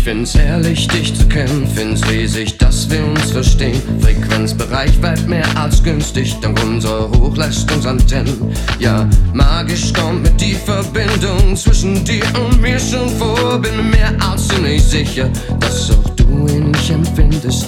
find's herrlich, dich zu kennen, find's riesig, dass wir uns verstehen. Frequenzbereich weit mehr als günstig, dank unserer Hochleistungsantennen. Ja, magisch kommt mir die Verbindung zwischen dir und mir schon vor. Bin mir mehr als ziemlich sicher, dass auch du ihn nicht empfindest.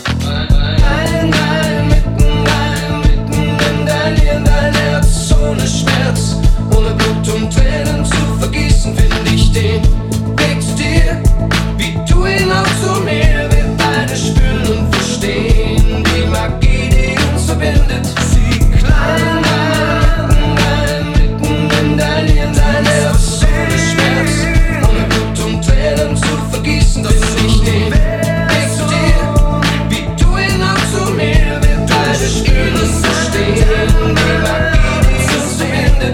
Mitten in dein Herz, ohne Schmerz, ohne Blut und Tränen zu vergießen, find ich den Weg zu dir, wie du ihn auch zu mir. Wir beide spüren und verstehen die Magie, die uns verbindet. Sie klein, mitten in dein Herz, ohne Schmerz, ohne Blut und Tränen zu vergießen, find ich den Weg zu dir, wie du ihn auch zu mir. Wir beide spüren und verstehen die Magie, die uns verbindet.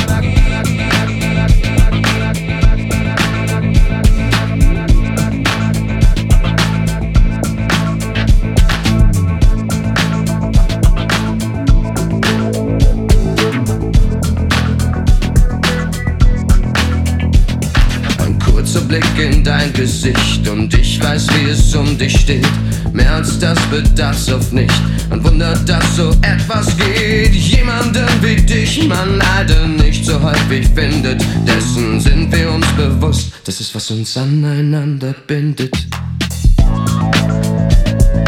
Blick in dein Gesicht und ich weiß, wie es um dich steht. Mehr als das bedarf's oft nicht. Ein Wunder, dass so etwas geht. Jemanden wie dich man leider nicht so häufig findet. Dessen sind wir uns bewusst. Das ist, was uns aneinander bindet.